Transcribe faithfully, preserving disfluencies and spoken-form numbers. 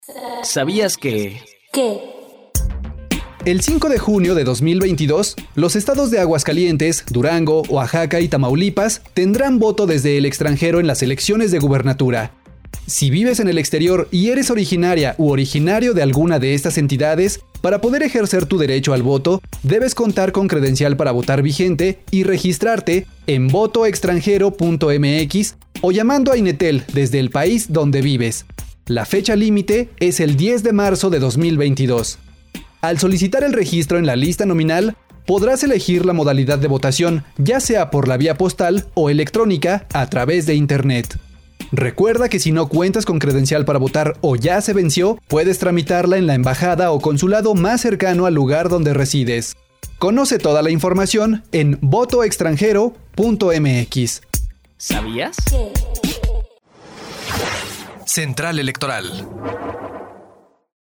¿Sabías que...? ¿Qué? El cinco de junio de dos mil veintidós, los estados de Aguascalientes, Durango, Oaxaca y Tamaulipas tendrán voto desde el extranjero en las elecciones de gubernatura. Si vives en el exterior y eres originaria u originario de alguna de estas entidades, para poder ejercer tu derecho al voto, debes contar con credencial para votar vigente y registrarte en voto extranjero punto m x o llamando a INETEL desde el país donde vives. La fecha límite es el diez de marzo de dos mil veintidós. Al solicitar el registro en la lista nominal, podrás elegir la modalidad de votación, ya sea por la vía postal o electrónica a través de Internet. Recuerda que si no cuentas con credencial para votar o ya se venció, puedes tramitarla en la embajada o consulado más cercano al lugar donde resides. Conoce toda la información en voto extranjero punto m x. ¿Sabías? ¿Qué? Central Electoral.